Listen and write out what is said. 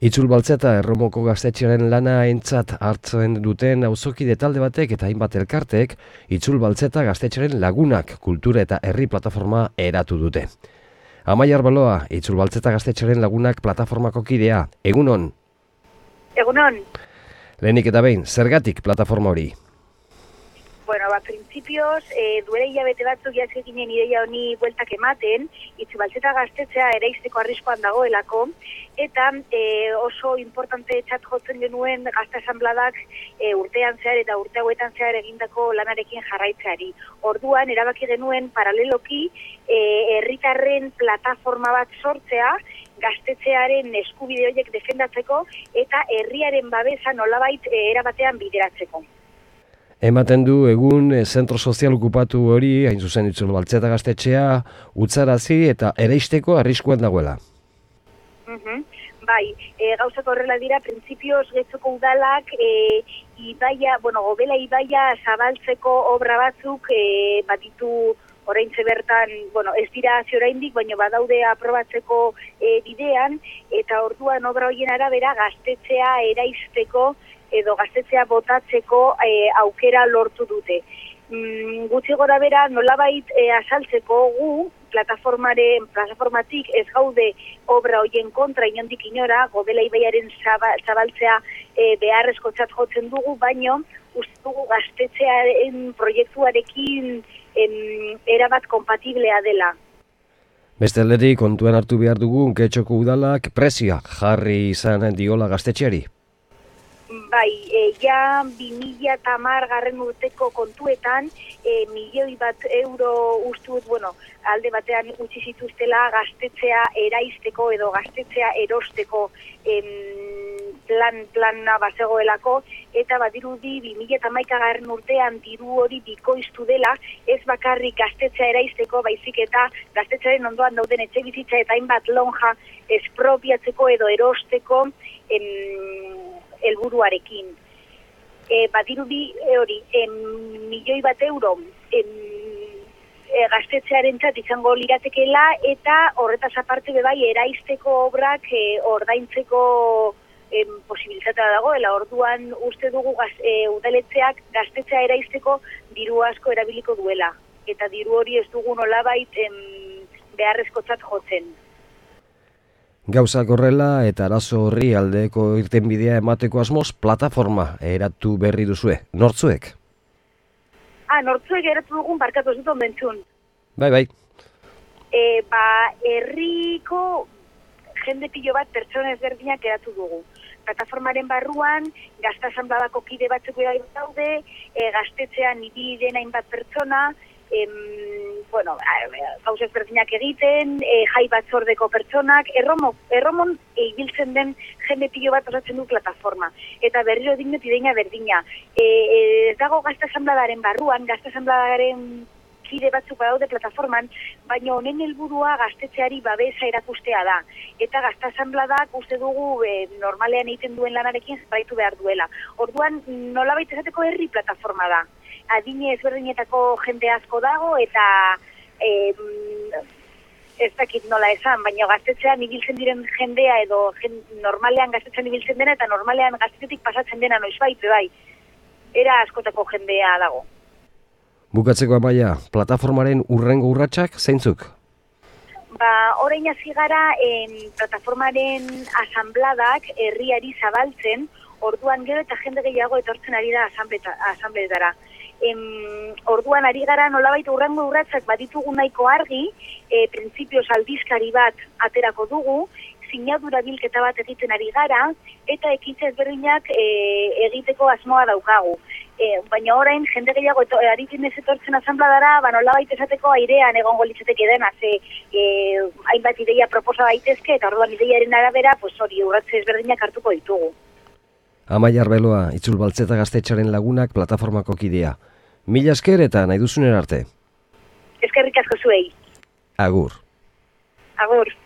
Itzulbaltzeta Erromoko gaztetxearen lana aintzat hartzen duten auzokide talde batek eta hainbat elkartek Itzulbaltzeta gaztetxearen lagunak kultura eta herri plataforma eratu dute. Amaiar Baloa, Itzulbaltzeta gaztetxearen lagunak plataformako kidea, egunon? Egunon. Lehenik eta behin, zergatik plataforma hori? Bueno, principios, duela hilabete batzuk ginen ideia honi bueltak ematen, Itzulbaltzeta gaztetzea eraisteko arriskuan dagoelako, eta oso importante txat jotzen genuen gazte asanbladak urtean zehar eta urte hauetan zehar egindako lanarekin jarraitzeari. Orduan, erabaki genuen paraleloki herritarren plataforma bat sortzea, gaztetzearen eskubide horiek defendatzeko eta herriaren babesa nolabait erabatean bideratzeko. Ematen du egun zentro sozial okupatu hori, hain zuzen Itzulbaltzeta gaztetxea, utzarazi eta eraisteko arriskuan dagoela. Bai, gauzak horrela dira, printzipioz Getxoko udalak Gobela ibaia zabaltzeko obra batzuk baditu oraintxe bertan, ez dira oraindik, baina badaude aprobatzeko bidean, eta orduan obra horien arabera gaztetzea eraisteko edo gaztetzea botatzeko aukera lortu dute. Gutxi gora bera nolabait azaltzeko gu plataformatik ez gaude obra horien kontra inondik inora, Gobela ibaiaren zabaltzea beharrezkotzat jotzen dugu, baino uste dugu gaztetzearen proiektuarekin erabat kompatiblea dela. Beste aldetik kontuan hartu behar dugu Getxoko udalak prezioa jarri izan diola gaztetxeari. Bai, ja 2010 urteko kontuetan, €1.000.000 ustut, alde batean utzi zituztela gaztetzea eraisteko edo gaztetzea erosteko plana bazegoelako, eta badirudi 2011 urtean diru hori bikoiztu dela, ez bakarrik gaztetzea eraisteko, baizik eta gaztetzearen ondoan dauden etxebizitza eta hainbat lonja espropiatzeko edo erosteko helburuarekin. Badirudi hori, €1.000.000 gaztetzearentzat izango liratekeela, eta horretaz aparte bai eraisteko obrak ordaintzeko posibilitatea dagoela. Orduan uste dugu udaletxeak gaztetzea eraisteko diru asko erabiliko duela. Eta diru hori ez dugu nolabait beharrezkotzat jotzen. Gauzak horrela eta arazo horri aldeko irtenbidea emateko asmoz plataforma eratu berri duzue. Nortzuek? Nortzuek eratu dugun barkatu ez dut onbentzun. Bai. Herriko jende pilo bat pertsona ezberdinak eratu dugu. Plataformaren barruan, gazte asanbladako kide batzuk daude, gaztetzean ibili den hainbat pertsona, gauza ezberdinak egiten, jai batzordeko pertsonak, erromon ibiltzen den jende pilo bat osatzen du plataforma. Eta berriro dignot ideia berdina. Ez dago gazte asanbladaren barruan, gazte asanbladaren kide batzuk badaude plataforman, baina honen helburua gaztetzeari babesa erakustea da. Eta gazte asanbladak uste dugu normalean egiten duen lanarekin jarraitu behar duela. Orduan nolabait esateko herri plataforma da. Adine ezberdinetako jende asko dago, eta ez dakit nola esan, baina gaztetzean ibiltzen diren jendea edo normalean gaztetzean ibiltzen dena eta normalean gaztetetik pasatzen dena noizbait, bai. Era askotako jendea dago. Bukatzeko Amaia, plataformaren urrengo urratsak zeintzuk? Orain hasi gara plataformaren asanbladak herriari zabaltzen, orduan gero eta jende gehiago etortzen ari da asanbletara. Orduan ari gara nolabait urrengo urratsak baditugu nahiko argi, printzipioz aldizkari bat aterako dugu, sinadura bilketa bat egiten ari gara, eta ekintza ezberdinak egiteko asmoa daukagu. Baina orain jende gehiago aritzen ez etortzen asanbladara, nolabait esateko airean egongo litzateke dena, hainbat ideia proposa daitezke, eta orduan ideiaren arabera, urratze ezberdinak hartuko ditugu. Amaiar Baloa, Itzulbaltzeta gaztetxearen lagunak plataformako kidea. Mila esker eta nahi duzunen arte. Eskerrik asko zuei. Agur. Agur.